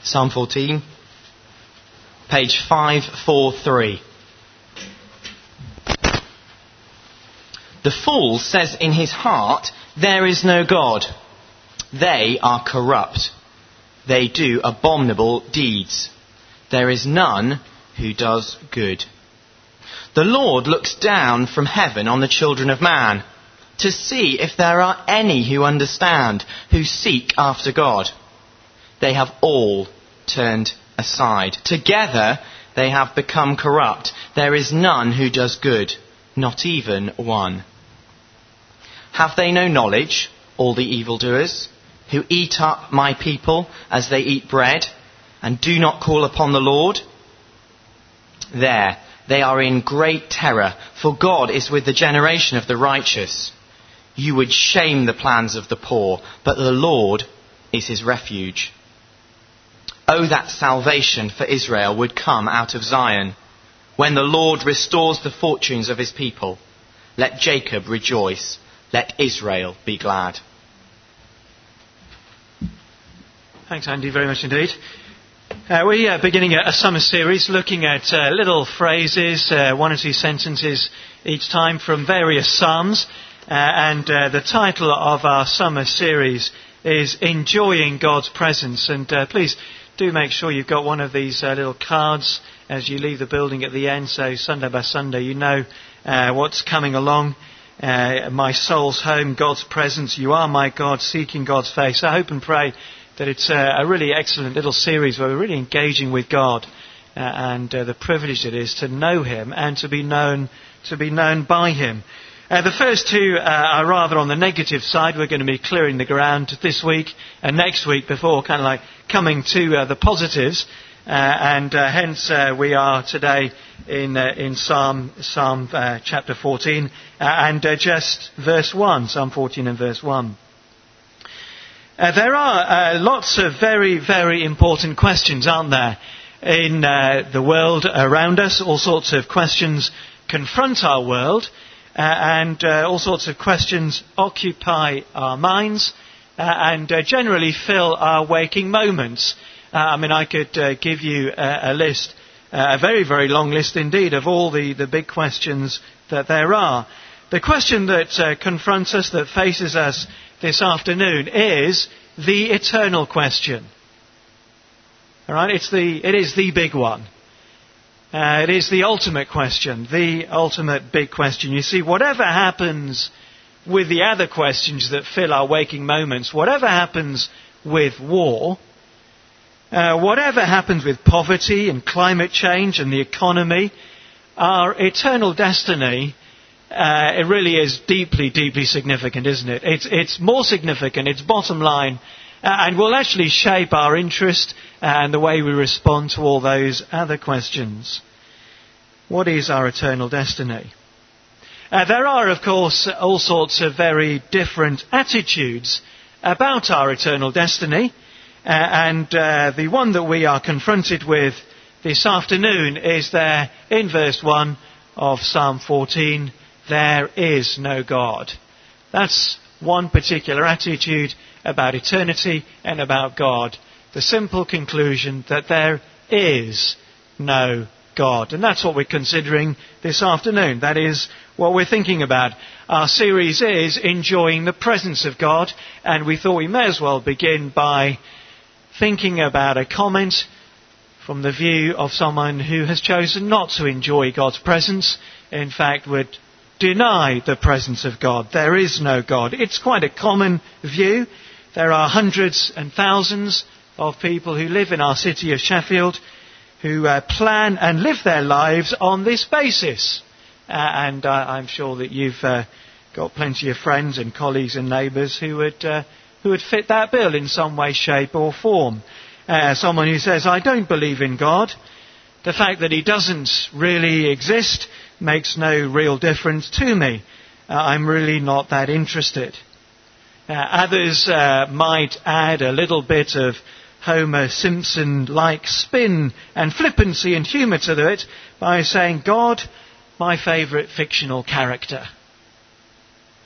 Psalm 14, page 543. The fool says in his heart, "There is no God." They are corrupt. They do abominable deeds. There is none who does good. The Lord looks down from heaven on the children of man to see if there are any who understand, who seek after God. They have all turned aside. Together they have become corrupt. There is none who does good, not even one. Have they no knowledge, all the evildoers, who eat up my people as they eat bread, and do not call upon the Lord? There, they are in great terror, for God is with the generation of the righteous. You would shame the plans of the poor, but the Lord is his refuge. Oh, that salvation for Israel would come out of Zion, when the Lord restores the fortunes of his people. Let Jacob rejoice. Let Israel be glad. Thanks, Andy, very much indeed. We are beginning a summer series looking at little phrases, one or two sentences each time from various psalms. And the title of our summer series is Enjoying God's Presence. And please do make sure you've got one of these little cards as you leave the building at the end. So Sunday by Sunday you know what's coming along. My soul's home, God's presence. You are my God, seeking God's face. I hope and pray that it's a really excellent little series where we're really engaging with God and the privilege it is to know him and to be known by him. The first two are rather on the negative side. We're going to be clearing the ground this week and next week before kind of like coming to the positives. Hence we are today in Psalm chapter 14 and just verse 1, Psalm 14 and verse 1. There are lots of very, very important questions, aren't there, in the world around us. All sorts of questions confront our world and all sorts of questions occupy our minds and generally fill our waking moments. I could give you a list, a very, very long list indeed, of all the big questions that there are. The question that confronts us, that faces us this afternoon, is the eternal question. All right, it is the big one. It is the ultimate question, the ultimate big question. You see, whatever happens with the other questions that fill our waking moments, whatever happens with war, whatever happens with poverty and climate change and the economy, our eternal destiny, it really is deeply, deeply significant, isn't it? It's more significant, it's bottom line, and will actually shape our interest and the way we respond to all those other questions. What is our eternal destiny? There are, of course, all sorts of very different attitudes about our eternal destiny. And the one that we are confronted with this afternoon is there in verse 1 of Psalm 14, there is no God. That's one particular attitude about eternity and about God. The simple conclusion that there is no God. And that's what we're considering this afternoon. That is what we're thinking about. Our series is Enjoying the Presence of God. And we thought we may as well begin by thinking about a comment from the view of someone who has chosen not to enjoy God's presence, in fact would deny the presence of God. There is no God. It's quite a common view. There are hundreds and thousands of people who live in our city of Sheffield who plan and live their lives on this basis. And I'm sure that you've got plenty of friends and colleagues and neighbours who would fit that bill in some way, shape or form. Someone who says, I don't believe in God. The fact that he doesn't really exist makes no real difference to me. I'm really not that interested. Others might add a little bit of Homer Simpson-like spin and flippancy and humour to it by saying, God, my favourite fictional character.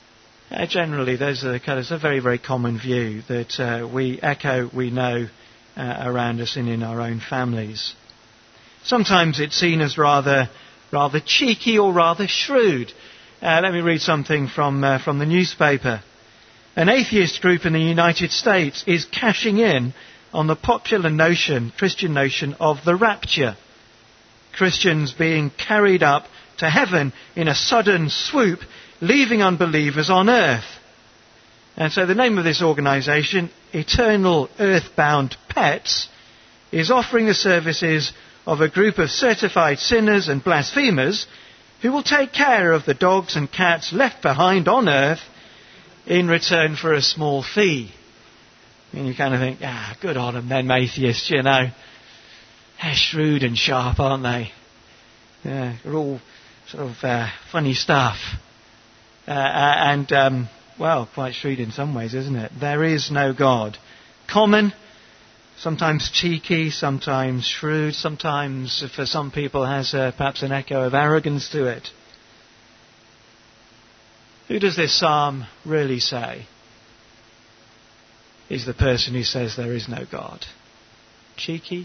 Generally, there's a very, very common view that we echo, we know, around us and in our own families. Sometimes it's seen as rather cheeky or rather shrewd. Let me read something from the newspaper. An atheist group in the United States is cashing in on the popular Christian notion of the rapture. Christians being carried up to heaven in a sudden swoop, leaving unbelievers on earth. And so the name of this organisation, Eternal Earthbound Pets, is offering the services of a group of certified sinners and blasphemers who will take care of the dogs and cats left behind on earth in return for a small fee. And you kind of think, good on them atheists, you know. They're shrewd and sharp, aren't they? Yeah, they're all sort of funny stuff. Well, quite shrewd in some ways, isn't it? There is no God. Common, sometimes cheeky, sometimes shrewd, sometimes, for some people, has perhaps an echo of arrogance to it. Who does this psalm really say is the person who says there is no God? Cheeky?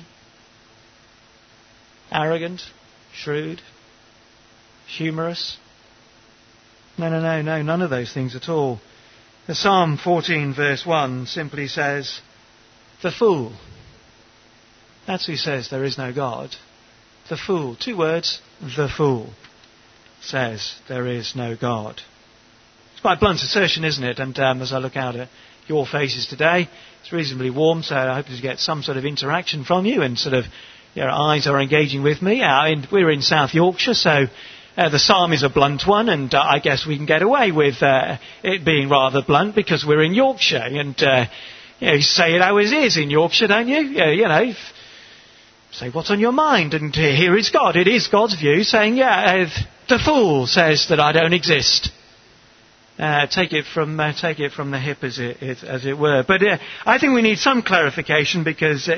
Arrogant? Shrewd? Humorous? No, none of those things at all. The Psalm 14 verse 1 simply says, the fool. That's who says there is no God. The fool. 2 words, the fool says there is no God. It's quite a blunt assertion, isn't it? And as I look out at your faces today, it's reasonably warm, so I hope to get some sort of interaction from you and sort of your eyes are engaging with me. We're in South Yorkshire, so the psalm is a blunt one, and I guess we can get away with it being rather blunt because we're in Yorkshire. And you say it how it is in Yorkshire, don't you? Say what's on your mind, and here is God. It is God's view saying, the fool says that I don't exist. Take it from the hip, as it were. But I think we need some clarification because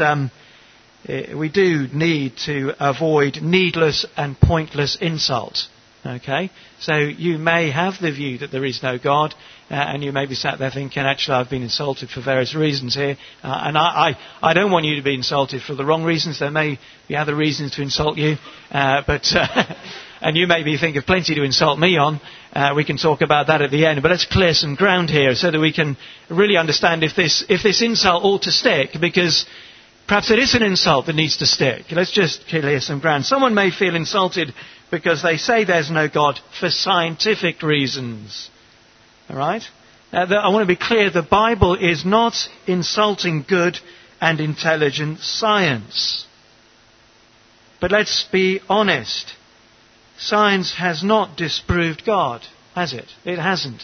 we do need to avoid needless and pointless insult. Okay, so you may have the view that there is no God, and you may be sat there thinking, actually, I've been insulted for various reasons here, and I don't want you to be insulted for the wrong reasons. There may be other reasons to insult you, and you maybe think of plenty to insult me on. We can talk about that at the end, but let's clear some ground here so that we can really understand if this insult ought to stick, because perhaps it is an insult that needs to stick. Let's just clear some ground. Someone may feel insulted because they say there's no God for scientific reasons. All right? I want to be clear, the Bible is not insulting good and intelligent science. But let's be honest. Science has not disproved God, has it? It hasn't.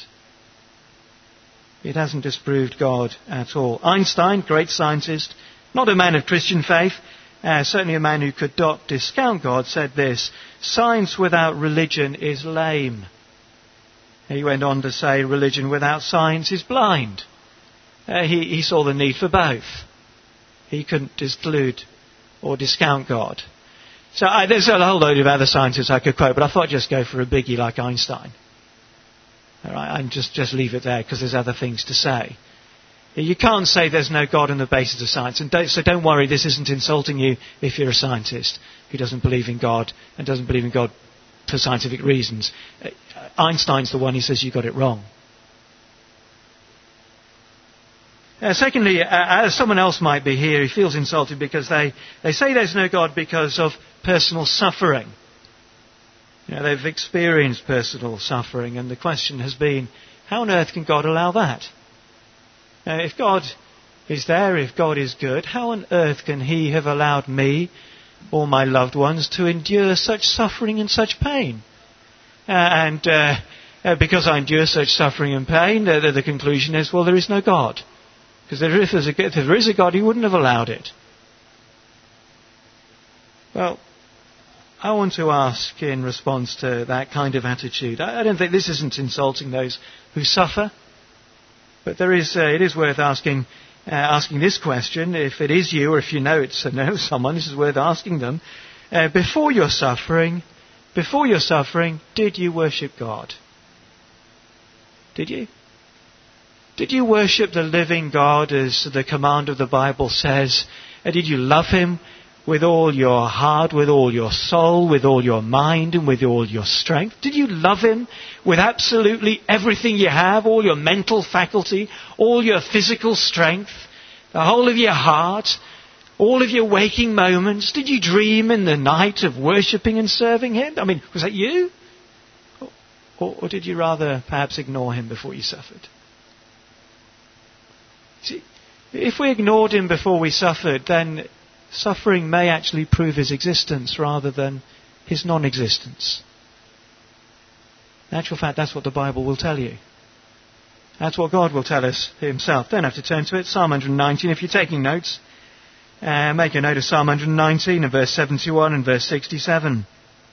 It hasn't disproved God at all. Einstein, great scientist, not a man of Christian faith, certainly a man who could not discount God, said this: science without religion is lame. He went on to say religion without science is blind. He saw the need for both. He couldn't exclude or discount God. So there's a whole load of other scientists I could quote, but I thought I'd just go for a biggie like Einstein. All right, and just leave it there because there's other things to say. You can't say there's no God on the basis of science. And so don't worry, this isn't insulting you if you're a scientist who doesn't believe in God and doesn't believe in God for scientific reasons. Einstein's the one who says you got it wrong. Secondly, someone else might be here who feels insulted because they say there's no God because of personal suffering. They've experienced personal suffering, and the question has been, how on earth can God allow that? If God is there, if God is good, how on earth can He have allowed me or my loved ones to endure such suffering and such pain? Because I endure such suffering and pain, the conclusion is, well, there is no God. Because if there is a God, He wouldn't have allowed it. Well, I want to ask in response to that kind of attitude. I don't think this isn't insulting those who suffer. But it is worth asking this question. If it is you, or if you know someone, this is worth asking them. Before your suffering, did you worship God? Did you? Did you worship the living God as the command of the Bible says? Did you love him with all your heart, with all your soul, with all your mind, and with all your strength? Did you love him with absolutely everything you have, all your mental faculty, all your physical strength, the whole of your heart, all of your waking moments? Did you dream in the night of worshipping and serving him? I mean, was that you? Or did you rather perhaps ignore him before you suffered? See, if we ignored him before we suffered, then suffering may actually prove his existence rather than his non-existence. In actual fact, that's what the Bible will tell you. That's what God will tell us himself. Don't have to turn to it. Psalm 119, if you're taking notes, make a note of Psalm 119 and verse 71 and verse 67.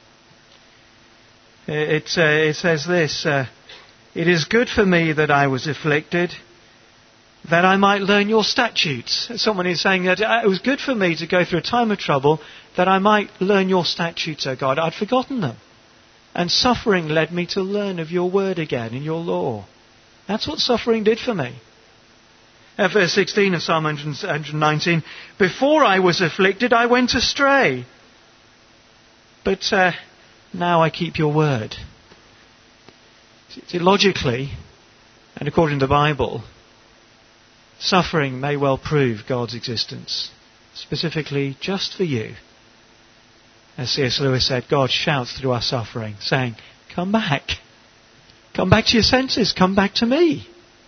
It says this, it is good for me that I was afflicted, that I might learn your statutes. Someone is saying that it was good for me to go through a time of trouble, that I might learn your statutes, O God. I'd forgotten them. And suffering led me to learn of your word again and your law. That's what suffering did for me. Verse 16 of Psalm 119, before I was afflicted, I went astray. But now I keep your word. See, logically, and according to the Bible, suffering may well prove God's existence, specifically just for you. As C.S. Lewis said, God shouts through our suffering, saying, come back. Come back to your senses. Come back to me.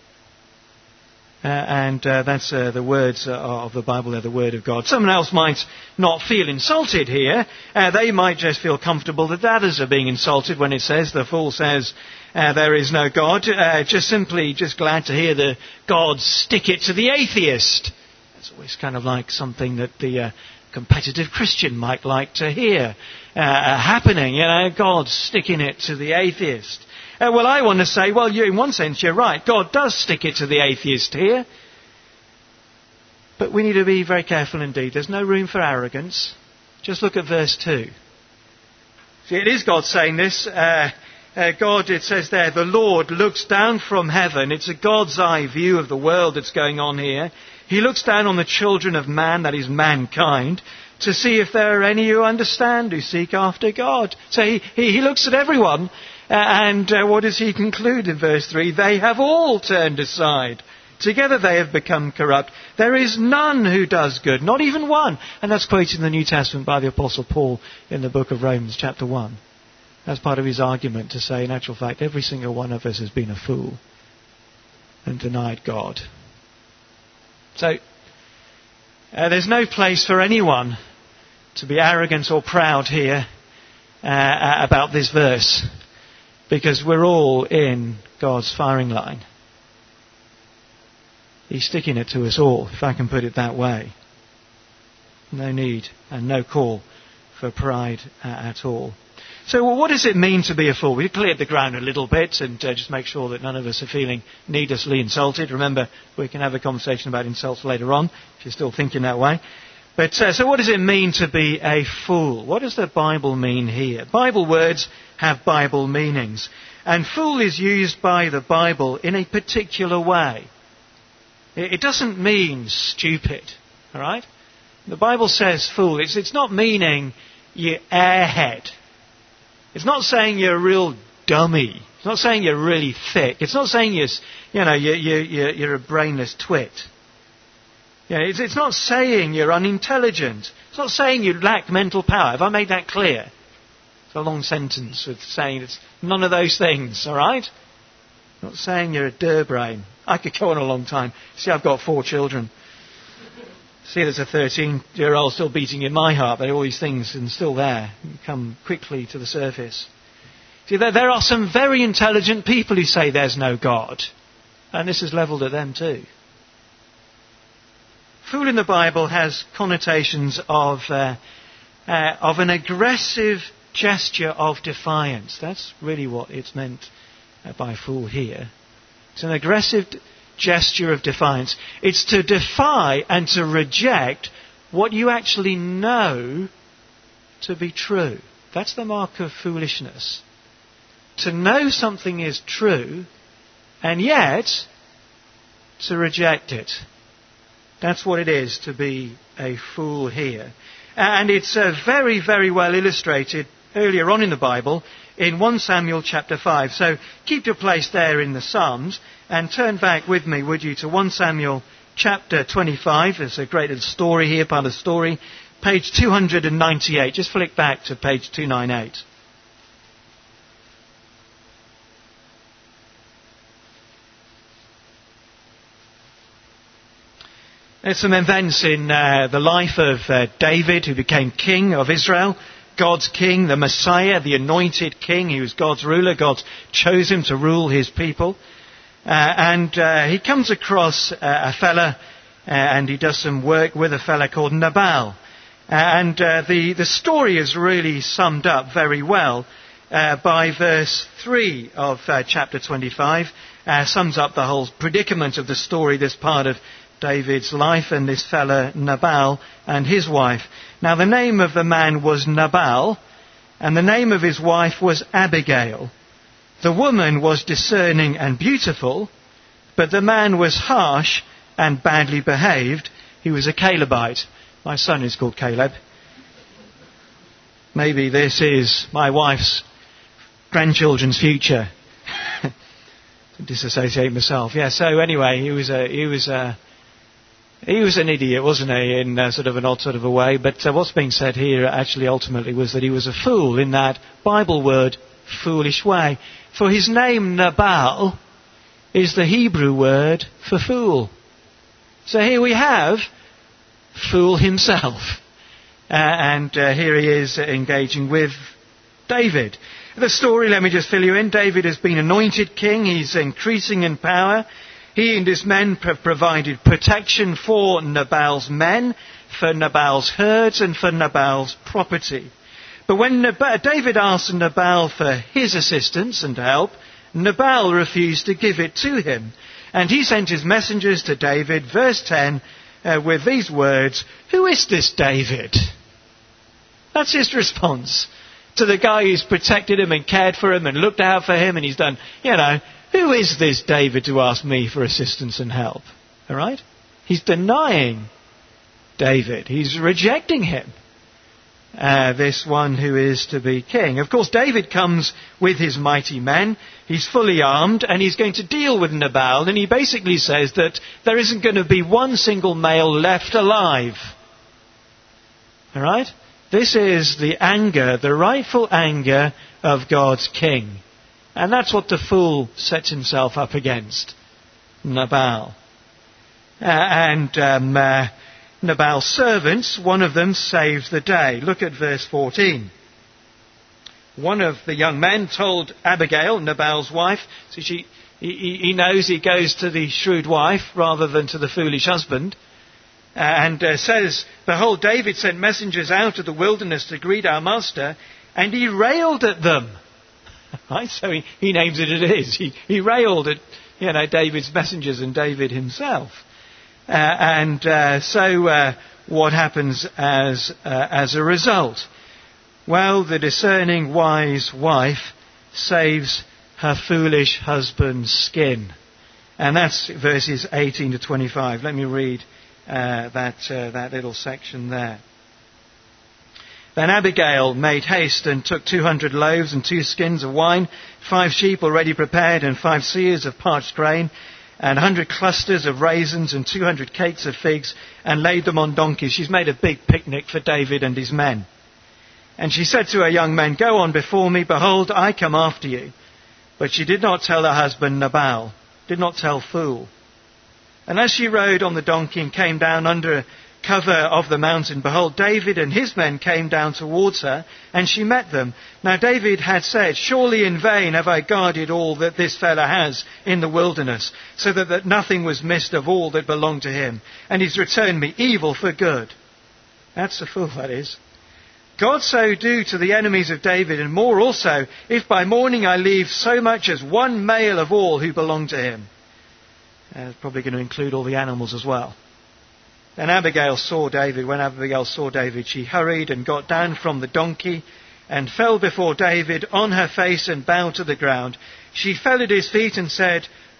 That's the words of the Bible, they're the word of God. Someone else might not feel insulted here. They might just feel comfortable that others are being insulted when it says, the fool says, there is no God. Just glad to hear the gods stick it to the atheist. That's always kind of like something that the competitive Christian might like to hear happening. God sticking it to the atheist. Well, I want to say, in one sense, you're right. God does stick it to the atheist here. But we need to be very careful indeed. There's no room for arrogance. Just look at verse 2. See, it is God saying this. God, it says there, the Lord looks down from heaven. It's a God's eye view of the world that's going on here. He looks down on the children of man, that is mankind, to see if there are any who understand, who seek after God. So he looks at everyone. And what does he conclude in verse 3? They have all turned aside. Together they have become corrupt. There is none who does good, not even one. And that's quoted in the New Testament by the Apostle Paul in the book of Romans chapter 1. That's part of his argument to say, in actual fact, every single one of us has been a fool and denied God. So, there's no place for anyone to be arrogant or proud here about this verse. Because we're all in God's firing line. He's sticking it to us all, if I can put it that way. No need and no call for pride at all. So what does it mean to be a fool? We've cleared the ground a little bit and just make sure that none of us are feeling needlessly insulted. Remember, we can have a conversation about insults later on, if you're still thinking that way. But so what does it mean to be a fool? What does the Bible mean here? Bible words have Bible meanings. And fool is used by the Bible in a particular way. It doesn't mean stupid, all right? The Bible says fool. It's not meaning you airhead. It's not saying you're a real dummy. It's not saying you're really thick. It's not saying you're a brainless twit. It's not saying you're unintelligent. It's not saying you lack mental power. Have I made that clear? It's a long sentence with saying it's none of those things, all right? Not saying you're a dirbrain. I could go on a long time. See, I've got 4 children. See, there's a 13-year-old still beating in my heart, but all these things are still there. Come quickly to the surface. See, there are some very intelligent people who say there's no God. And this is levelled at them too. Fool in the Bible has connotations of an aggressive gesture of defiance. That's really what it's meant by fool here. It's an aggressive gesture of defiance. It's to defy and to reject what you actually know to be true. That's the mark of foolishness. To know something is true, and yet to reject it. That's what it is to be a fool here. And it's very, very well illustrated earlier on in the Bible in 1 Samuel chapter 5. So keep your place there in the Psalms and turn back with me, would you, to 1 Samuel chapter 25. There's a great little story here, part of the story. Page 298. Just flick back to page 298. There's some events in the life of David, who became king of Israel, God's king, the Messiah, the anointed king. He was God's ruler. God chose him to rule his people. And he comes across a fella, and he does some work with a fella called Nabal. And the story is really summed up very well by verse 3 of chapter 25. Sums up the whole predicament of the story, this part of David's life and this fella Nabal and his wife. Now the name of the man was Nabal, and the name of his wife was Abigail. The woman was discerning and beautiful, but the man was harsh and badly behaved. He was a Calebite. My son is called Caleb. Maybe this is my wife's grandchildren's future. To disassociate myself. Yeah, so anyway, he was an idiot, wasn't he, in sort of an odd sort of a way. But what's being said here actually ultimately was that he was a fool in that Bible word, foolish way. For his name, Nabal, is the Hebrew word for fool. So here we have fool himself. And here he is engaging with David. The story, let me just fill you in. David has been anointed king. He's increasing in power. He and his men have provided protection for Nabal's men, for Nabal's herds, and for Nabal's property. But when David asked Nabal for his assistance and help, Nabal refused to give it to him. And he sent his messengers to David, verse 10, with these words, "Who is this David?" That's his response to the guy who's protected him and cared for him and looked out for him, and he's done, who is this David to ask me for assistance and help? All right? He's denying David. He's rejecting him. This one who is to be king. Of course, David comes with his mighty men. He's fully armed, and he's going to deal with Nabal. And he basically says that there isn't going to be one single male left alive. All right? This is the anger, the rightful anger of God's king. And that's what the fool sets himself up against. Nabal. Nabal's servants, one of them saves the day. Look at verse 14. One of the young men told Abigail, Nabal's wife, so he knows he goes to the shrewd wife rather than to the foolish husband, and says, "Behold, David sent messengers out of the wilderness to greet our master, and he railed at them." Right? So he names it as it is. He railed at David's messengers and David himself. So what happens as a result? Well, the discerning, wise wife saves her foolish husband's skin. And that's verses 18 to 25. Let me read that little section there. Then Abigail made haste and took 200 loaves and 2 skins of wine, 5 sheep already prepared and 5 seahs of parched grain, and 100 clusters of raisins and 200 cakes of figs, and laid them on donkeys. She's made a big picnic for David and his men. And she said to her young men, "Go on before me, behold, I come after you." But she did not tell her husband Nabal, did not tell fool. And as she rode on the donkey and came down under cover of the mountain, behold, David and his men came down towards her, and she met them. Now David had said, "Surely in vain have I guarded all that this fellow has in the wilderness, so that nothing was missed of all that belonged to him. And he's returned me evil for good." That's a fool, that is. "God so do to the enemies of David, and more also, if by morning I leave so much as one male of all who belong to him." Probably going to include all the animals as well. Then Abigail saw David. When Abigail saw David, she hurried and got down from the donkey and fell before David on her face and bowed to the ground. She fell at his feet and said,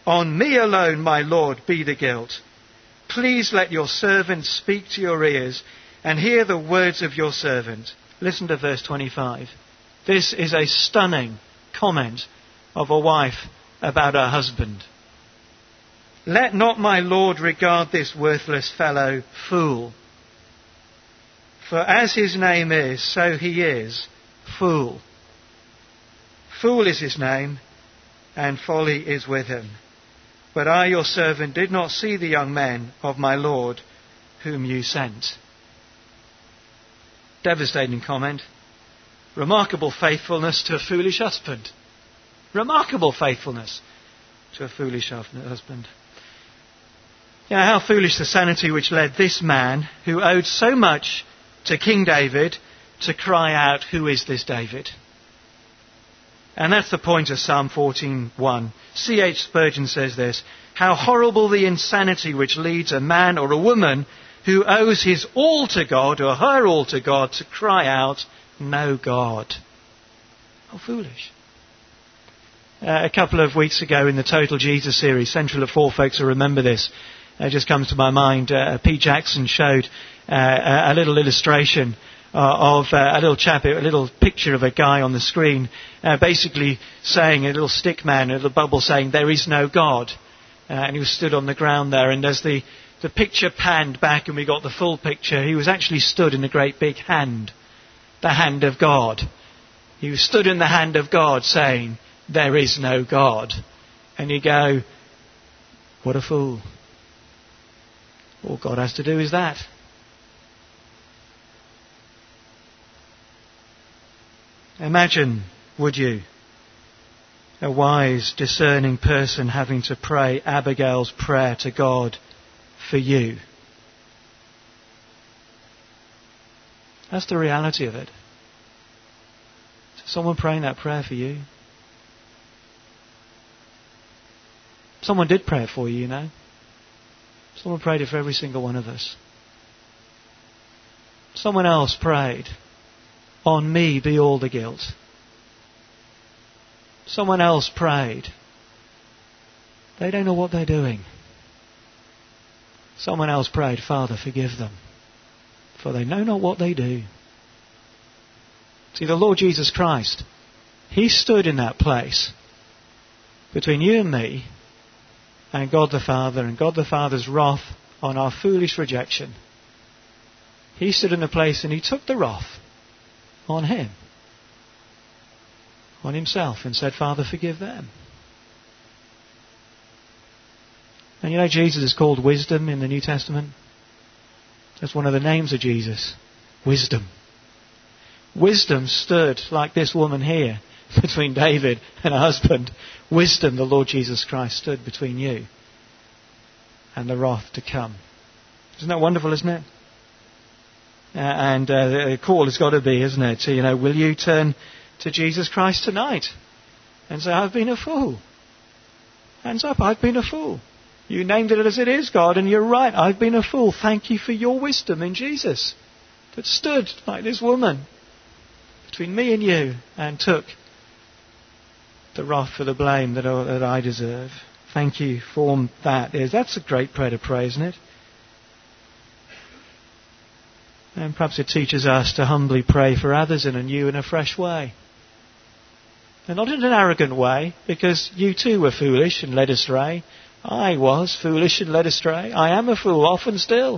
On me alone, my Lord, be the guilt. Please let your servant speak to your ears and hear the words of your servant. Listen to verse 25. This is a stunning comment of a wife about her husband. Let not my Lord regard this worthless fellow fool. For as his name is, so he is, fool. Fool is his name, and folly is with him. But I, your servant, did not see the young men of my Lord whom you sent. Devastating comment. Remarkable faithfulness to a foolish husband. Remarkable faithfulness to a foolish husband. You know, how foolish the sanity which led this man, who owed so much to King David, to cry out, "Who is this David?" And that's the point of Psalm 14:1. C.H. Spurgeon says this: how horrible the insanity which leads a man or a woman who owes his all to God or her all to God to cry out, "No God." How foolish. A couple of weeks ago in the Total Jesus series, Central of Four folks will remember this. It just comes to my mind. Pete Jackson showed a little illustration of a little chap, a little picture of a guy on the screen, basically saying, a little stick man, a little bubble saying, "There is no God." And he was stood on the ground there, and as the picture panned back and we got the full picture, he was actually stood in a great big hand, the hand of God. He was stood in the hand of God saying, "There is no God." And you go, what a fool. All God has to do is that. Imagine, would you, a wise, discerning person having to pray Abigail's prayer to God for you. That's the reality of it. Someone praying that prayer for you. Someone did pray it for you, you know. Someone prayed it for every single one of us. Someone else prayed, "On me be all the guilt." Someone else prayed, "They don't know what they're doing." Someone else prayed, "Father, forgive them, for they know not what they do." See, the Lord Jesus Christ, He stood in that place between you and me and God the Father, and God the Father's wrath on our foolish rejection. He stood in the place and He took the wrath on Him, on Himself, and said, "Father, forgive them." And you know, Jesus is called Wisdom in the New Testament. That's one of the names of Jesus. Wisdom. Wisdom stood like this woman here between David and her husband. Wisdom, the Lord Jesus Christ, stood between you and the wrath to come. Isn't that wonderful, isn't it? And the call has got to be, isn't it? To, will you turn to Jesus Christ tonight and say, "I've been a fool"? Hands up, I've been a fool. You named it as it is, God, and you're right. I've been a fool. Thank you for your wisdom in Jesus that stood like this woman between me and you and took the wrath for the blame that I deserve. Thank you for that. That's a great prayer to pray, isn't it? And perhaps it teaches us to humbly pray for others in a new and a fresh way. And not in an arrogant way, because you too were foolish and led astray. I was foolish and led astray. I am a fool, often still.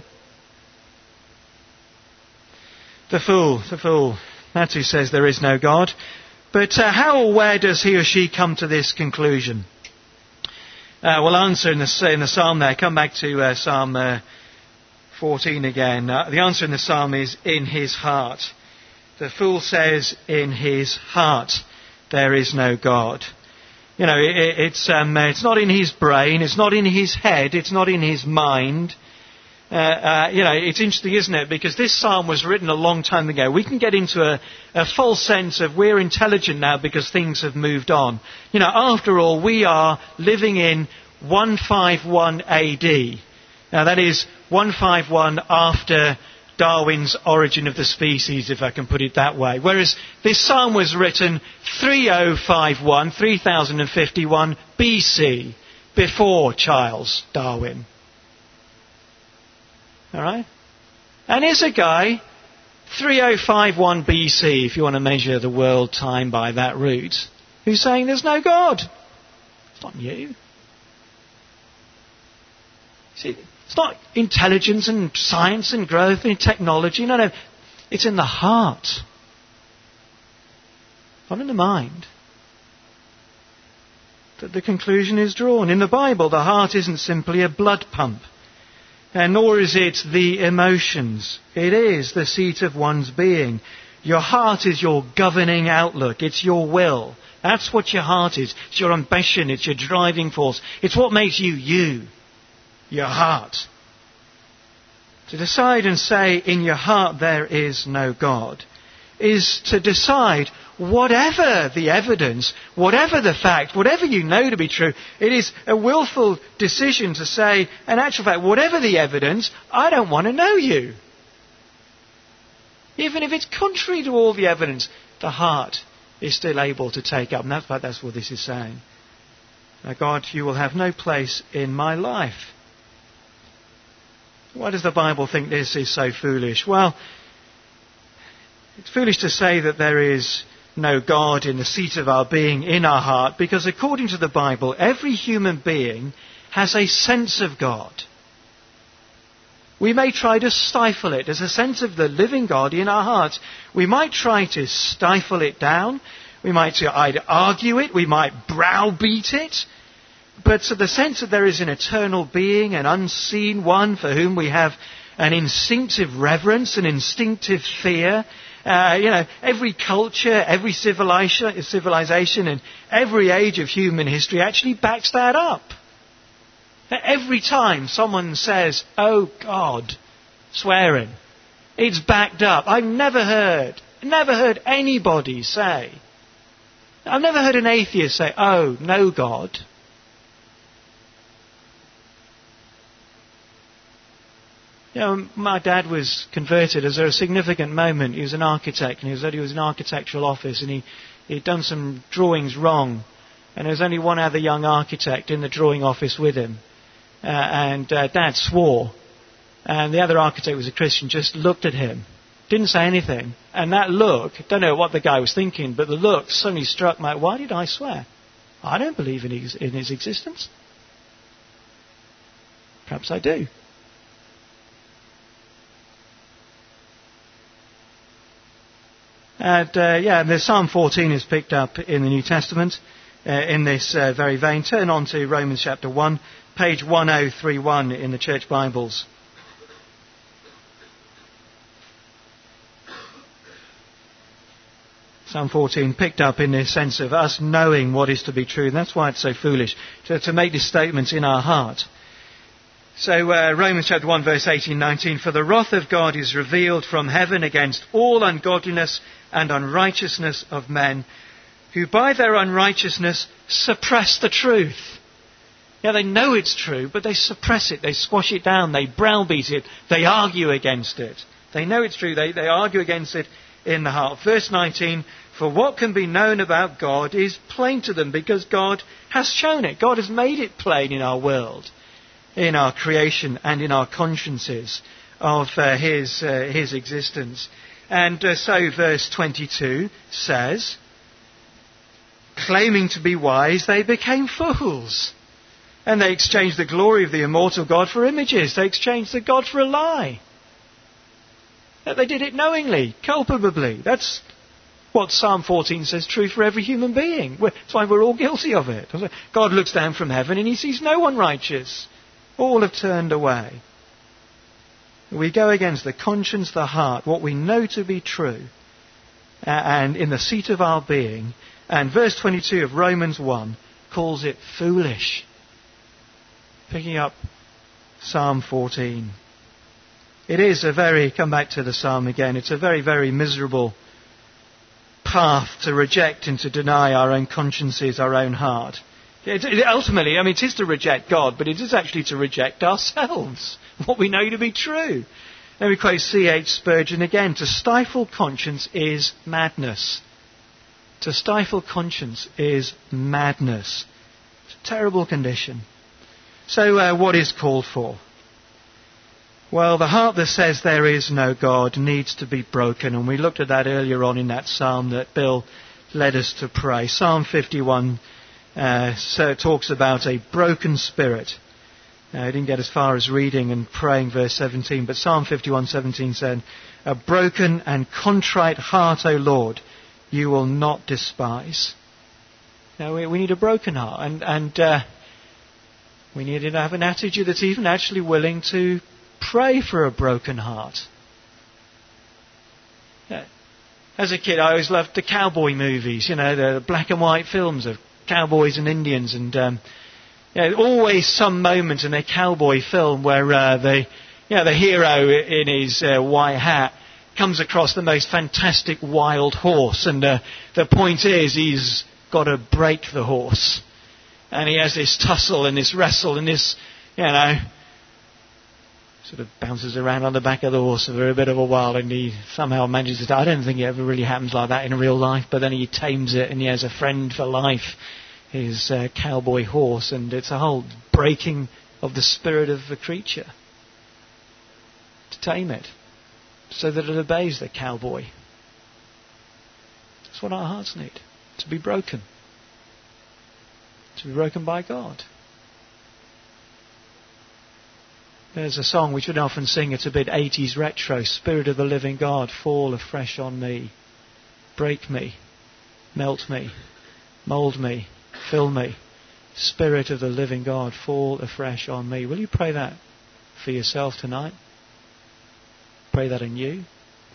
The fool. That's who says there is no God. But how or where does he or she come to this conclusion? We'll answer in the psalm there. Come back to Psalm 14 again. The answer in the psalm is in his heart. The fool says in his heart there is no God. It's not in his brain, it's not in his head, it's not in his mind. It's interesting, isn't it? Because this psalm was written a long time ago. We can get into a false sense of we're intelligent now because things have moved on. After all, we are living in 151 AD. Now that is 151 after Darwin's Origin of the Species, if I can put it that way. Whereas this psalm was written 3051 BC. before Charles Darwin. All right? And here's a guy, 3051 BC, if you want to measure the world time by that route, who's saying there's no God. It's not you. See, it's not intelligence and science and growth and technology. No. It's in the heart. Not in the mind. That the conclusion is drawn. In the Bible, the heart isn't simply a blood pump. And nor is it the emotions. It is the seat of one's being. Your heart is your governing outlook. It's your will. That's what your heart is. It's your ambition. It's your driving force. It's what makes you you. Your heart. To decide and say, in your heart there is no God, is to decide whatever the evidence, whatever the fact, whatever you know to be true, it is a willful decision to say, in actual fact, whatever the evidence, I don't want to know you. Even if it's contrary to all the evidence, the heart is still able to take up. And that's what this is saying. Now, God, you will have no place in my life. Why does the Bible think this is so foolish? Well, it's foolish to say that there is no God in the seat of our being in our heart, because according to the Bible, every human being has a sense of God. We may try to stifle it. There's a sense of the living God in our hearts. We might try to stifle it down. We might either argue it. We might browbeat it. But so the sense that there is an eternal being, an unseen one for whom we have an instinctive reverence, an instinctive fear. Every culture, every civilization and every age of human history actually backs that up. Every time someone says, oh God, swearing, it's backed up. I've never heard anybody say, I've never heard an atheist say, oh, no God. My dad was converted as a significant moment. He was an architect, and he was in an architectural office, and he'd done some drawings wrong. And there was only one other young architect in the drawing office with him. Dad swore. And the other architect was a Christian, just looked at him. Didn't say anything. And that look, don't know what the guy was thinking, but the look suddenly struck me. Why did I swear? I don't believe in his existence. Perhaps I do. And the Psalm 14 is picked up in the New Testament in this very vein. Turn on to Romans chapter 1, page 1031 in the Church Bibles. Psalm 14 picked up in this sense of us knowing what is to be true. And that's why it's so foolish to make this statement in our heart. So Romans chapter 1 verse 18-19, for the wrath of God is revealed from heaven against all ungodliness and unrighteousness of men, who by their unrighteousness suppress the truth. Yeah, they know it's true, but they suppress it, they squash it down, they browbeat it, they argue against it. They know it's true, they argue against it in the heart. Verse 19, for what can be known about God is plain to them, because God has shown it. God has made it plain in our world, in our creation and in our consciences of his existence. And so verse 22 says, claiming to be wise, they became fools. And they exchanged the glory of the immortal God for images. They exchanged the God for a lie. They did it knowingly, culpably. That's what Psalm 14 says true for every human being. That's why we're all guilty of it. God looks down from heaven and he sees no one righteous. All have turned away. We go against the conscience, the heart, what we know to be true, and in the seat of our being. And verse 22 of Romans 1 calls it foolish. Picking up Psalm 14. It is come back to the Psalm again, it's a very, very miserable path to reject and to deny our own consciences, our own heart. Ultimately, it is to reject God, but it is actually to reject ourselves, what we know to be true. Then we quote C.H. Spurgeon again, to stifle conscience is madness. To stifle conscience is madness. It's a terrible condition. So what is called for? Well, the heart that says there is no God needs to be broken. And we looked at that earlier on in that psalm that Bill led us to pray. Psalm 51 talks about a broken spirit. I didn't get as far as reading and praying verse 17, but Psalm 51:17 said, "A broken and contrite heart, O Lord, you will not despise." Now we need a broken heart, and we need to have an attitude that's even actually willing to pray for a broken heart. As a kid, I always loved the cowboy movies, the black and white films of cowboys and Indians, and always some moment in a cowboy film where the hero in his white hat comes across the most fantastic wild horse, and the point is he's got to break the horse, and he has this tussle and this wrestle and this, sort of bounces around on the back of the horse for a bit of a while, and he somehow manages to. I don't think it ever really happens like that in real life, but then he tames it and he has a friend for life, his cowboy horse, and it's a whole breaking of the spirit of the creature to tame it so that it obeys the cowboy. That's what our hearts need, to be broken by God. There's a song which we often sing, it's a bit 80s retro, "Spirit of the living God, fall afresh on me. Break me, melt me, mould me, fill me. Spirit of the living God, fall afresh on me." Will you pray that for yourself tonight? Pray that in you.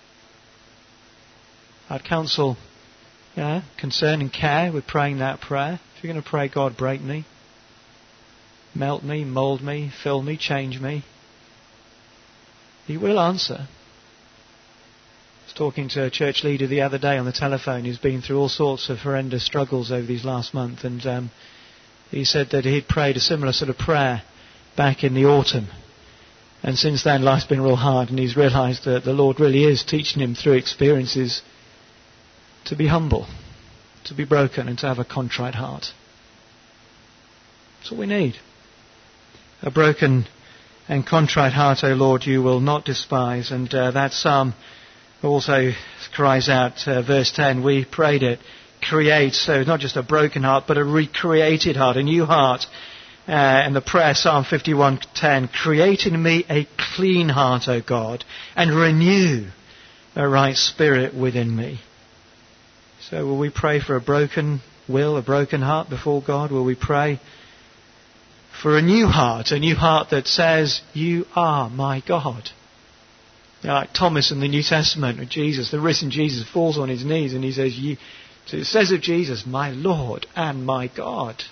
I'd counsel concern and care with praying that prayer. If you're going to pray, "God, break me, melt me, mould me, fill me, change me," He will answer. I was talking to a church leader the other day on the telephone who's been through all sorts of horrendous struggles over these last month, and he said that he'd prayed a similar sort of prayer back in the autumn, and since then life's been real hard, and he's realised that the Lord really is teaching him through experiences to be humble, to be broken, and to have a contrite heart. That's what we need. A broken and contrite heart, O Lord, you will not despise. And that psalm also cries out, verse 10, we prayed it, create, so not just a broken heart, but a recreated heart, a new heart. And the prayer, Psalm 51:10, create in me a clean heart, O God, and renew a right spirit within me. So will we pray for a broken will, a broken heart before God? Will we pray for a new heart that says, you are my God? Like Thomas in the New Testament with Jesus, the risen Jesus falls on his knees and he says, so it says of Jesus, my Lord and my God.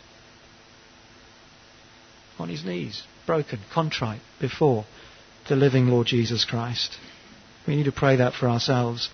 On his knees, broken, contrite before the living Lord Jesus Christ. We need to pray that for ourselves.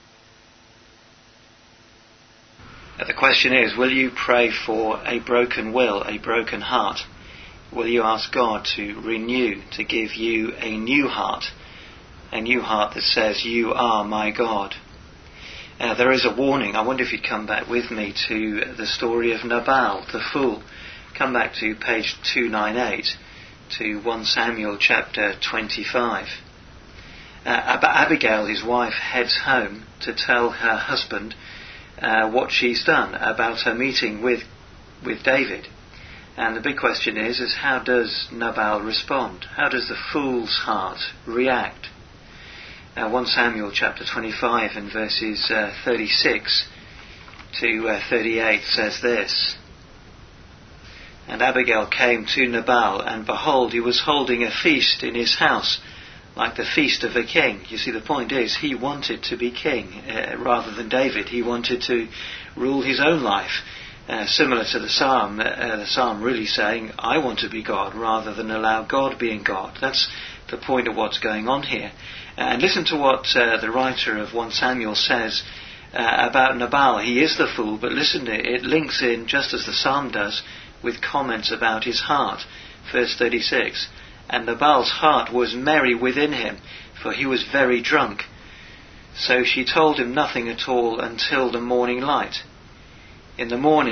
The question is, will you pray for a broken will, a broken heart? Will you ask God to renew, to give you a new heart that says, you are my God? There is a warning. I wonder if you'd come back with me to the story of Nabal, the fool. Come back to page 298, to 1 Samuel chapter 25. Abigail, his wife, heads home to tell her husband what she's done about her meeting with David. And the big question is how does Nabal respond? How does the fool's heart react? 1 Samuel chapter 25 and verses 36 to 38 says this. And Abigail came to Nabal, and behold, he was holding a feast in his house, like the feast of a king. You see, the point is, he wanted to be king rather than David. He wanted to rule his own life. Similar to the psalm really saying, I want to be God rather than allow God being God. That's the point of what's going on here. And listen to what the writer of 1 Samuel says about Nabal. He is the fool, but listen to it. It links in, just as the psalm does, with comments about his heart. Verse 36, and Nabal's heart was merry within him, for he was very drunk. So she told him nothing at all until the morning light. In the morning,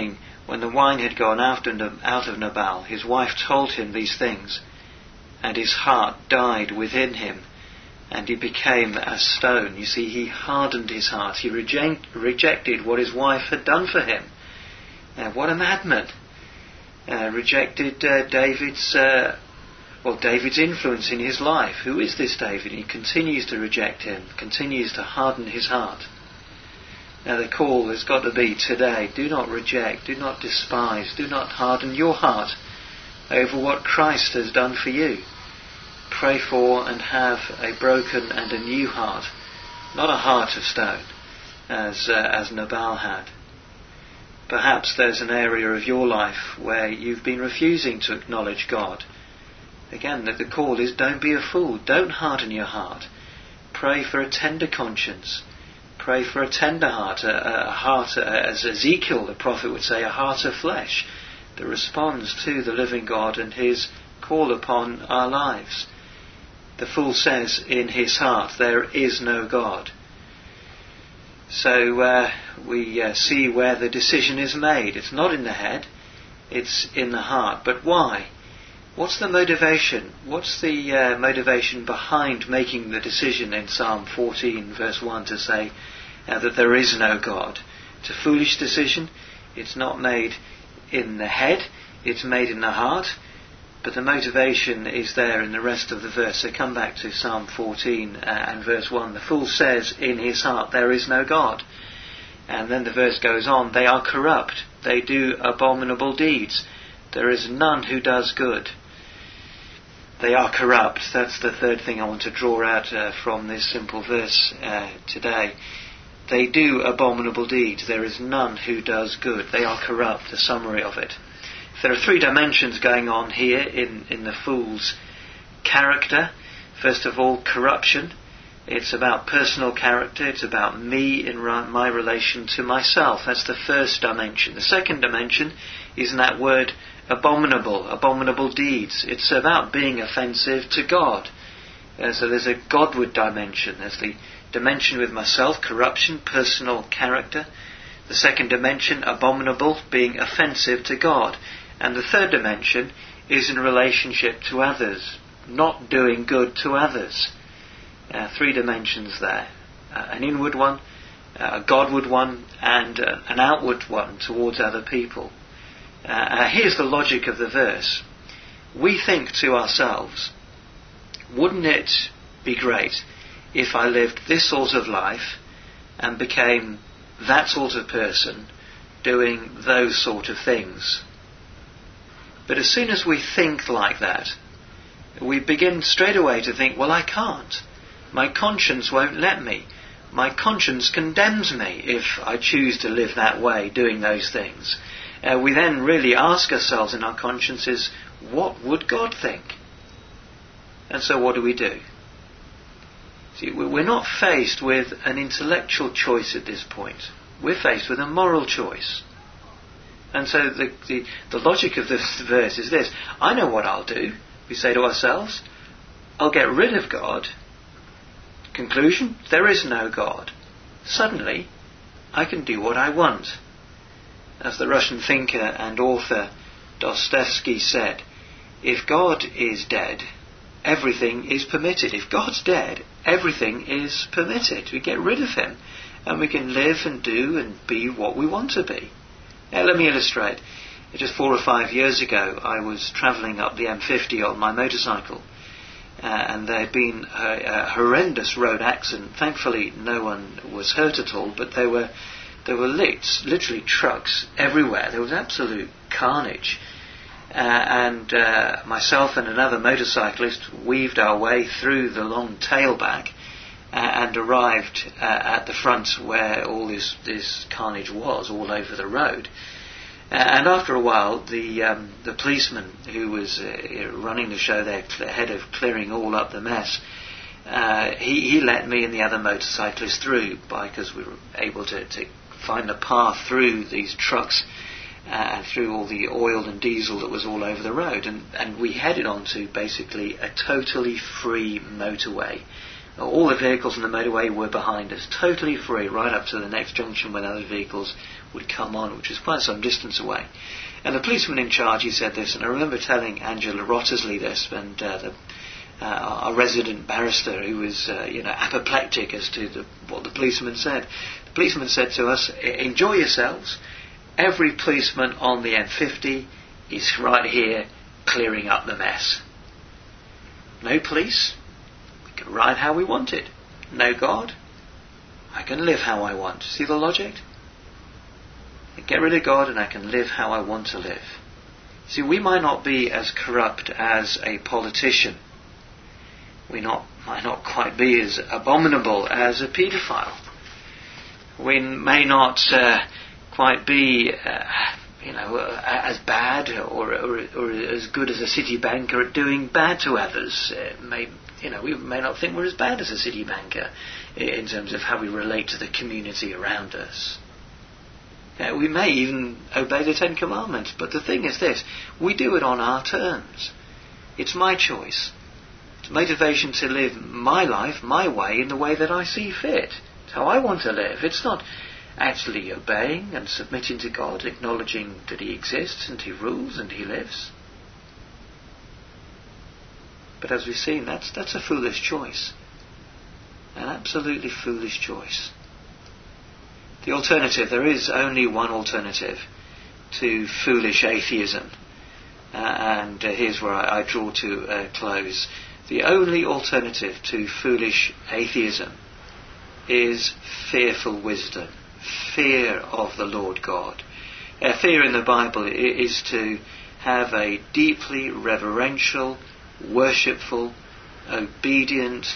When the wine had gone out of Nabal, his wife told him these things, and his heart died within him, and he became a stone. You see, he hardened his heart. He rejected what his wife had done for him. What a madman. Rejected David's influence in his life. Who is this David? He continues to reject him, continues to harden his heart. Now the call has got to be today, do not reject, do not despise, do not harden your heart over what Christ has done for you. Pray for and have a broken and a new heart, not a heart of stone, as Nabal had. Perhaps there's an area of your life where you've been refusing to acknowledge God. Again, the call is, don't be a fool, don't harden your heart. Pray for a tender conscience. Pray for a tender heart, a heart, as Ezekiel the prophet would say, a heart of flesh that responds to the living God and his call upon our lives. The fool says in his heart, there is no God. So we see where the decision is made. It's not in the head, it's in the heart. But why? What's the motivation? What's the motivation behind making the decision in Psalm 14 verse 1 to say that there is no God? It's a foolish decision. It's not made in the head, it's made in the heart. But the motivation is there in the rest of the verse. So come back to Psalm 14 and verse 1. The fool says in his heart, there is no God. And then the verse goes on, they are corrupt. They do abominable deeds. There is none who does good. They are corrupt. That's the third thing I want to draw out from this simple verse today. They do abominable deeds. There is none who does good. They are corrupt, the summary of it. There are three dimensions going on here in the fool's character. First of all, corruption. It's about personal character. It's about me in my relation to myself. That's the first dimension. The second dimension is in that word abominable deeds. It's about being offensive to God. So there's a Godward dimension. There's the dimension with myself, corruption, personal character. The second dimension, abominable, being offensive to God. And the third dimension is in relationship to others, not doing good to others. Three dimensions there. An inward one, a Godward one, and an outward one towards other people. Here's the logic of the verse. We think to ourselves, wouldn't it be great if I lived this sort of life and became that sort of person doing those sort of things? But as soon as we think like that, we begin straight away to think, well, I can't. My conscience won't let me. My conscience condemns me if I choose to live that way, doing those things. We then really ask ourselves in our consciences, what would God think? And so what do? See, we're not faced with an intellectual choice at this point. We're faced with a moral choice. And so the logic of this verse is this. I know what I'll do. We say to ourselves, I'll get rid of God. Conclusion, there is no God. Suddenly, I can do what I want. As the Russian thinker and author Dostoevsky said, if God is dead, everything is permitted. If God's dead, everything is permitted. We get rid of him and we can live and do and be what we want to be. Now, let me illustrate. Just 4 or 5 years ago, I was travelling up the M50 on my motorcycle, and there had been a horrendous road accident. Thankfully, no one was hurt at all, but there were literally trucks everywhere. There was absolute carnage. And myself and another motorcyclist weaved our way through the long tailback and arrived at the front where all this carnage was, all over the road. And after a while, the policeman who was running the show there, ahead of clearing all up the mess, he let me and the other motorcyclist through because we were able to find a path through these trucks and through all the oil and diesel that was all over the road. And we headed on to basically a totally free motorway All the vehicles on the motorway were behind us, totally free, right up to the next junction when other vehicles would come on, which was quite some distance away. And the policeman in charge, he said this, and I remember telling Angela Rottersley this, and our resident barrister, who was apoplectic as to what the policeman said. The policeman said to us, enjoy yourselves. Every policeman on the M50 is right here clearing up the mess. No police, we can ride how we want it. No God, I can live how I want. See the logic? I get rid of God and I can live how I want to live. See, we might not be as corrupt as a politician. We might not quite be as abominable as a paedophile. We may not quite be as bad or as good as a city banker at doing bad to others. We may not think we're as bad as a city banker in terms of how we relate to the community around us. We may even obey the Ten Commandments, but the thing is this, we do it on our terms. It's my choice. It's motivation to live my life, my way, in the way that I see fit. It's how I want to live. It's not actually obeying and submitting to God, acknowledging that He exists and He rules and He lives. But as we've seen, that's a foolish choice. An absolutely foolish choice. The alternative, there is only one alternative to foolish atheism. And here's where I draw to a close. The only alternative to foolish atheism is fearful wisdom. Fear of the Lord God. Fear in the Bible is to have a deeply reverential, worshipful, obedient,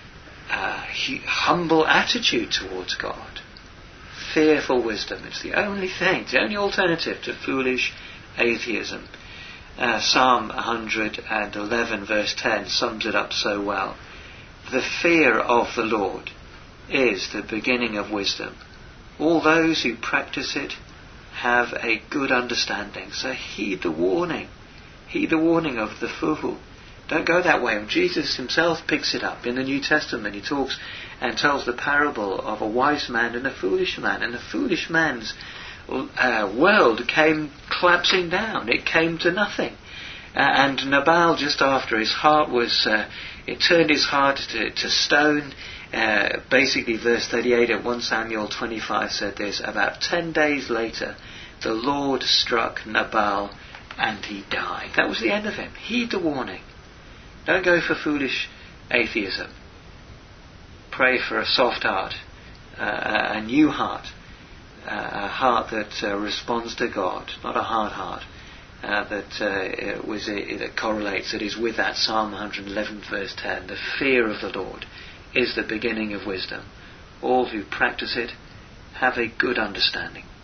humble attitude towards God. Fearful wisdom. It's the only thing, it's the only alternative to foolish atheism. Psalm 111 verse 10 sums it up so well. The fear of the Lord is the beginning of wisdom. All those who practice it have a good understanding. So heed the warning. Heed the warning of the fool. Don't go that way. And Jesus himself picks it up in the New Testament. He talks and tells the parable of a wise man and a foolish man. And the foolish man's world came collapsing down. It came to nothing. And Nabal, just after his heart was, it turned his heart to stone. Basically, verse 38 of 1 Samuel 25 said this: about 10 days later, the Lord struck Nabal and he died. That was the end of him. Heed the warning. Don't go for foolish atheism. Pray for a soft heart, a new heart, a heart that responds to God, not a hard heart that correlates, that is with that Psalm 111 verse 10. The fear of the Lord is the beginning of wisdom. All who practice it have a good understanding.